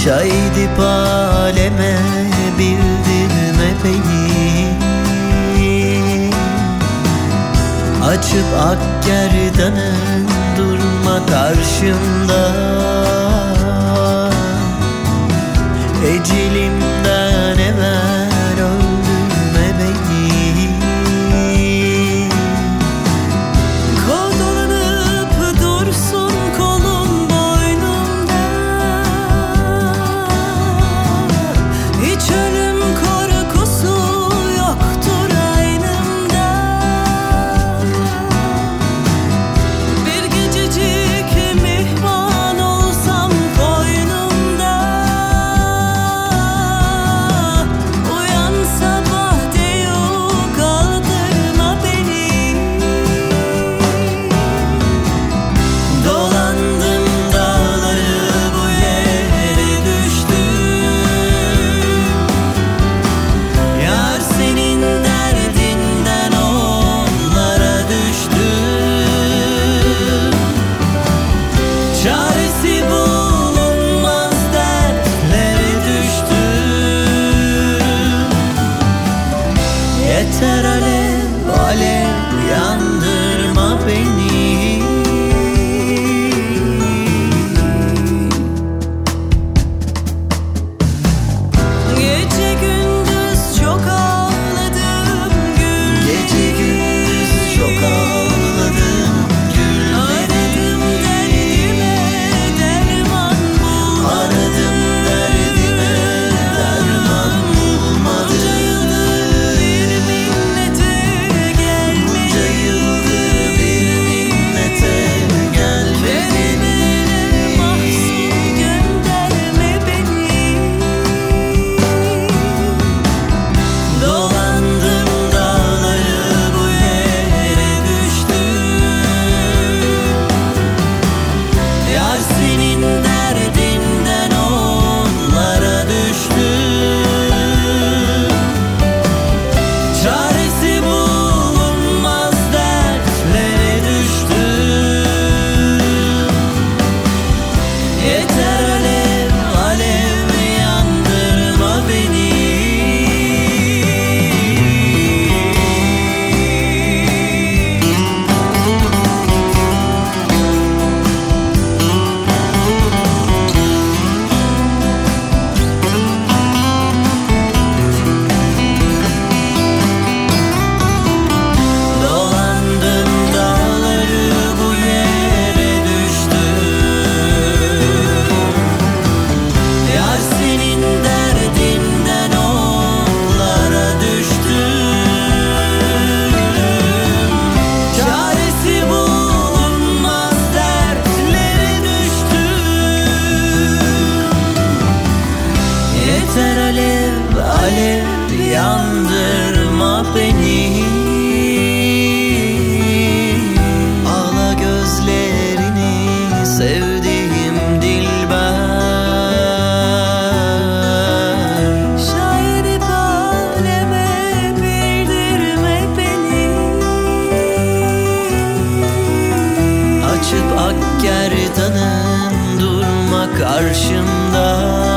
Şahidip aleme bildirme beni. Açıp ak gerdanın durma karşımda. Ecelimden evvel öldürme beni. Kol dolanıp dursun kolum boynumda. Hiç ölüm korkusu yoktur aynımda. Bir gececik mihman olsam koynumda. Uyan sabah diyor kaldırma beni. Dolandım dağları bu yere düştüm. Yar senin derdinden onlara düştüm. Çaresi bulunmaz dertlere düştüm. Yeter alev alev yandırma beni. Gece gündüz çok ağladım gül. Gece gündüz çok ağladım gül. Aradım derdime derman bulmadım. Aradım derdime derman bulmadım. Bunca yıldır bir minnete gelmedi. Bunca yıldır bir minnete gelmedi. Kelimeler mahzun gönderme beni. Dolandım dağları bu yere düştüm. Yar senin derdinden onlara düştüm. Çaresi bulunmaz dertlere düştüm. Yeter alev alev yandırma beni. Dolandım dağları bu yere düştüm. Yar senin derdinden onlara düştüm. Çaresi bulunmaz dertlere düştüm. Yeter alev alev yandırma beni. Ağla gözlerini sevdiğim dilber. Şairip aleme bildirme beni. Açıp ak gerdanın durma karşımda.